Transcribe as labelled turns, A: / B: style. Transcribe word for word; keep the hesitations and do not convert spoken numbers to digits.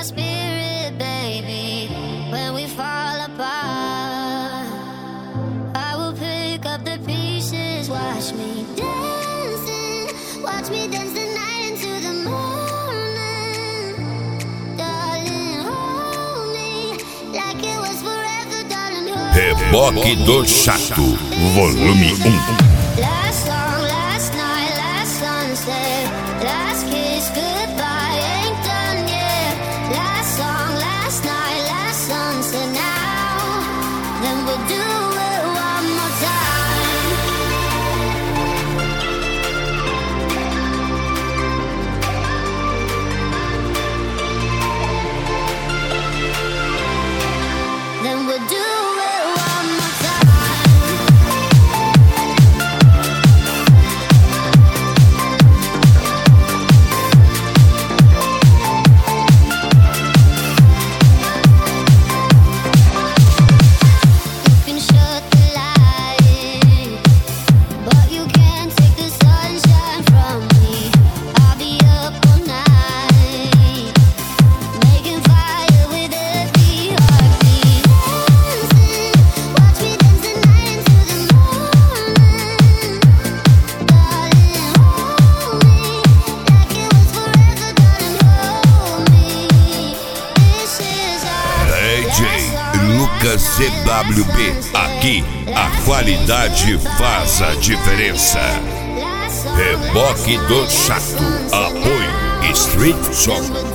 A: my spirit, baby. When we fall apart, I will pick up the pieces. Watch me dancing, watch me dance the night into the morning. Darling, hold me like it was forever, darling.
B: Reboque do Chato, volume um.
A: Last song, last night, last sunset, last kiss, goodbye, ain't done yet. Last song, last night, last sunset, now then we'll do it one more time. Then we'll do it one more time.
B: C W B, aqui a qualidade faz a diferença. Reboque do Chato, apoio Street Song.